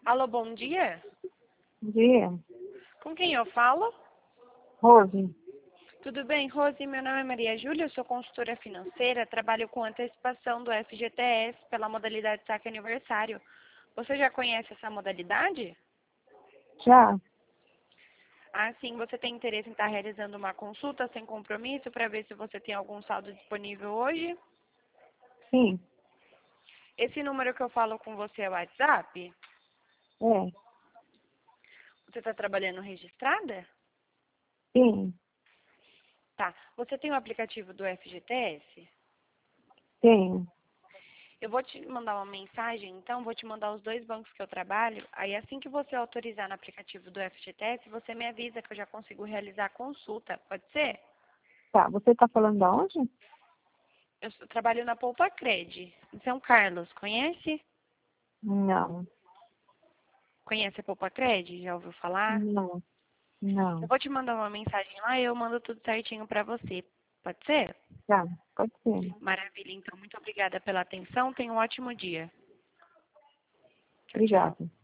Alô, bom dia. Bom dia. Com quem eu falo? Rose. Tudo bem, Rose? Meu nome é Maria Júlia, eu sou consultora financeira, trabalho com antecipação do FGTS pela modalidade saque aniversário. Você já conhece essa modalidade? Já? Ah, sim. Você tem interesse em estar realizando uma consulta sem compromisso para ver se você tem algum saldo disponível hoje? Sim. Esse número que eu falo com você é o WhatsApp? É. Você está trabalhando registrada? Sim. Tá. Você tem o aplicativo do FGTS? Tenho. Eu vou te mandar uma mensagem, então, vou te mandar os dois bancos que eu trabalho. Aí, assim que você autorizar no aplicativo do FGTS, você me avisa que eu já consigo realizar a consulta. Pode ser? Tá. Você está falando de onde? Trabalho na Poupa Cred, em São Carlos. Conhece? Não. Conhece a Poupa Cred? Já ouviu falar? Não. Eu Não. vou te mandar uma mensagem lá e eu mando tudo certinho para você. Pode ser? Tá. Pode ser. Maravilha. Então, muito obrigada pela atenção. Tenha um ótimo dia. Tchau, tchau. Obrigada.